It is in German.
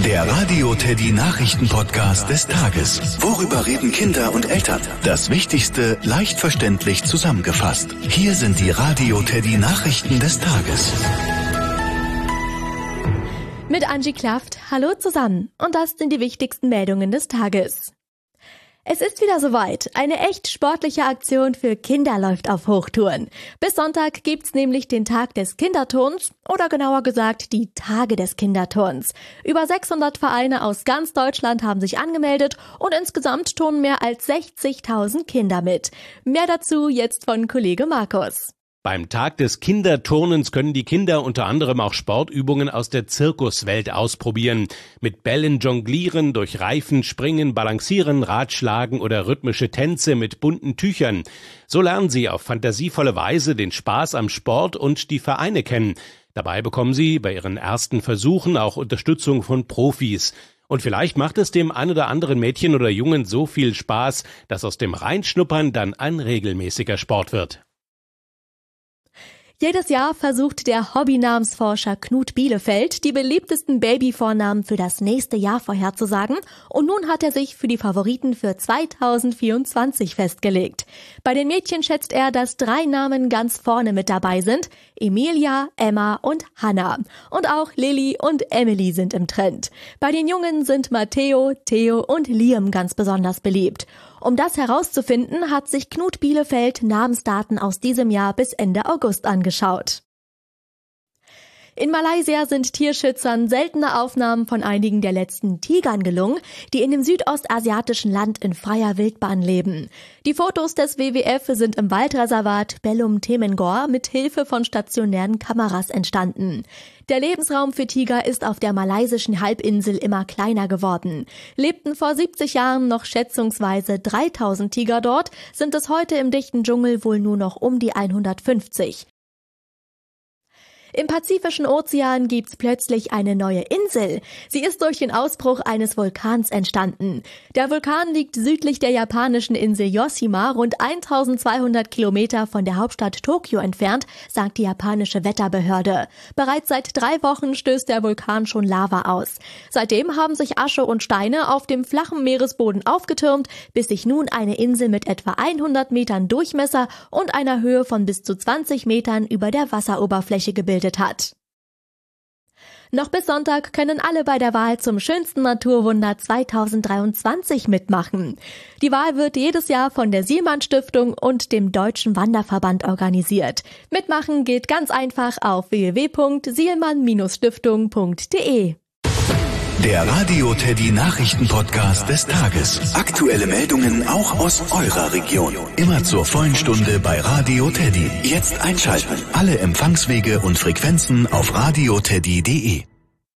Der Radio Teddy Nachrichten-Podcast des Tages. Worüber reden Kinder und Eltern? Das Wichtigste leicht verständlich zusammengefasst. Hier sind die Radio Teddy Nachrichten des Tages. Mit Angie Klaft, hallo zusammen. Und das sind die wichtigsten Meldungen des Tages. Es ist wieder soweit. Eine echt sportliche Aktion für Kinder läuft auf Hochtouren. Bis Sonntag gibt's nämlich den Tag des Kinderturns oder genauer gesagt die Tage des Kinderturns. Über 600 Vereine aus ganz Deutschland haben sich angemeldet und insgesamt turnen mehr als 60.000 Kinder mit. Mehr dazu jetzt von Kollege Markus. Beim Tag des Kinderturnens können die Kinder unter anderem auch Sportübungen aus der Zirkuswelt ausprobieren. Mit Bällen jonglieren, durch Reifen springen, balancieren, Radschlagen oder rhythmische Tänze mit bunten Tüchern. So lernen sie auf fantasievolle Weise den Spaß am Sport und die Vereine kennen. Dabei bekommen sie bei ihren ersten Versuchen auch Unterstützung von Profis. Und vielleicht macht es dem ein oder anderen Mädchen oder Jungen so viel Spaß, dass aus dem Reinschnuppern dann ein regelmäßiger Sport wird. Jedes Jahr versucht der Hobby-Namensforscher Knut Bielefeld, die beliebtesten Babyvornamen für das nächste Jahr vorherzusagen, und nun hat er sich für die Favoriten für 2024 festgelegt. Bei den Mädchen schätzt er, dass 3 Namen ganz vorne mit dabei sind: Emilia, Emma und Hannah. Und auch Lilly und Emily sind im Trend. Bei den Jungen sind Matteo, Theo und Liam ganz besonders beliebt. Um das herauszufinden, hat sich Knut Bielefeld Namensdaten aus diesem Jahr bis Ende August angeschaut. In Malaysia sind Tierschützern seltene Aufnahmen von einigen der letzten Tigern gelungen, die in dem südostasiatischen Land in freier Wildbahn leben. Die Fotos des WWF sind im Waldreservat Belum Temengor mit Hilfe von stationären Kameras entstanden. Der Lebensraum für Tiger ist auf der malaysischen Halbinsel immer kleiner geworden. Lebten vor 70 Jahren noch schätzungsweise 3000 Tiger dort, sind es heute im dichten Dschungel wohl nur noch um die 150. Im Pazifischen Ozean gibt's plötzlich eine neue Insel. Sie ist durch den Ausbruch eines Vulkans entstanden. Der Vulkan liegt südlich der japanischen Insel Yoshima, rund 1200 Kilometer von der Hauptstadt Tokio entfernt, sagt die japanische Wetterbehörde. Bereits seit 3 Wochen stößt der Vulkan schon Lava aus. Seitdem haben sich Asche und Steine auf dem flachen Meeresboden aufgetürmt, bis sich nun eine Insel mit etwa 100 Metern Durchmesser und einer Höhe von bis zu 20 Metern über der Wasseroberfläche gebildet hat. Noch bis Sonntag können alle bei der Wahl zum schönsten Naturwunder 2023 mitmachen. Die Wahl wird jedes Jahr von der Sielmann-Stiftung und dem Deutschen Wanderverband organisiert. Mitmachen geht ganz einfach auf www.sielmann-stiftung.de. Der Radio Teddy Nachrichten-Podcast des Tages. Aktuelle Meldungen auch aus eurer Region. Immer zur vollen Stunde bei Radio Teddy. Jetzt einschalten. Alle Empfangswege und Frequenzen auf radioteddy.de.